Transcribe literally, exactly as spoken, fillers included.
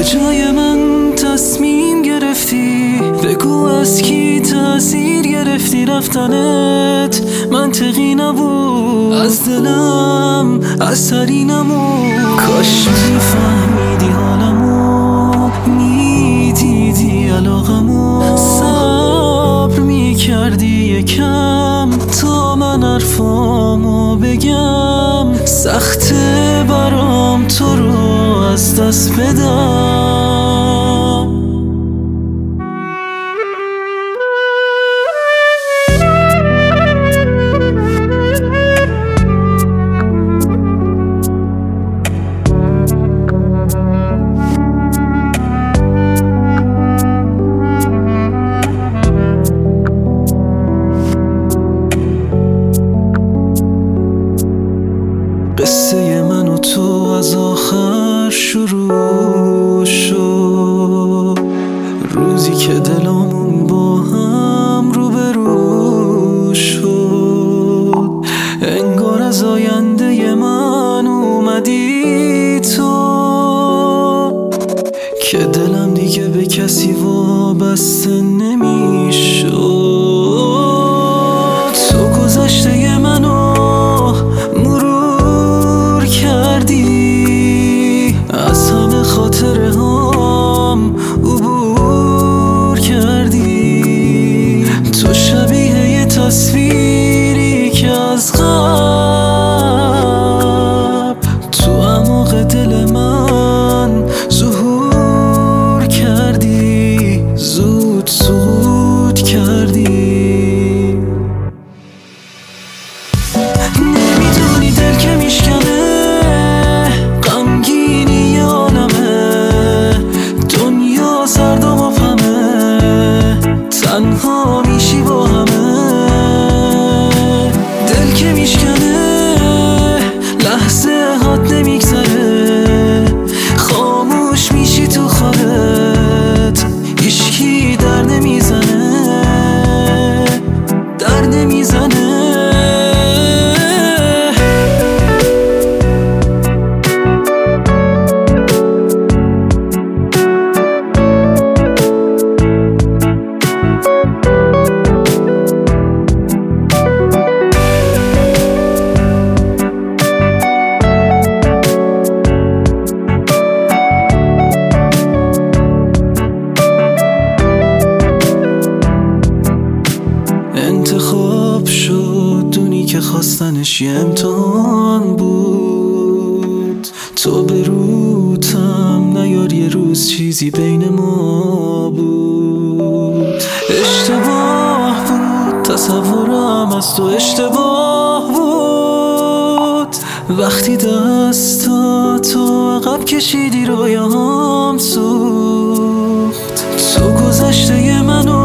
به جای من تصمیم گرفتی، بگو از کی تأثیر گرفتی رفتنت منطقی نبود، از دلم اثری نمود. کاش میفهمیدی حالمو، میدیدی علاقمو، صبر میکردی یکم تا من حرفامو بگم. سخته برام تو رو از دست بدم. قصه من و تو از آخر شروع شد، روزی که دلامون با هم روبرو شد. انگار از آینده من اومدی تو، که دلم دیگه به کسی وابسته نمیشد. تو گذشته منو مرور کردی، از همه خاطره هم عبور کردی. تو شبیه یه تصویری که از قبل تو اعماق دل من ظهور کردی، زود سقوط کردی. نمیدونی دل که میشکنه، غمگینی عالمه، دنیا سرد و مبهمه، تنها میشی با همه. دل که میشکنه لحظه هات نمیگذره، خاموش میشی تو خودت، هیچکی در نمیزنه، در نمیزنه. انتخاب شد دونی که خواستنش یه امتحان بود، تو به روتم نیار یه روز چیزی بین ما بود. اشتباه بود تصورم از تو، اشتباه بود وقتی دستاتو عقب کشیدی رویاهام سوخت. تو گذشته منو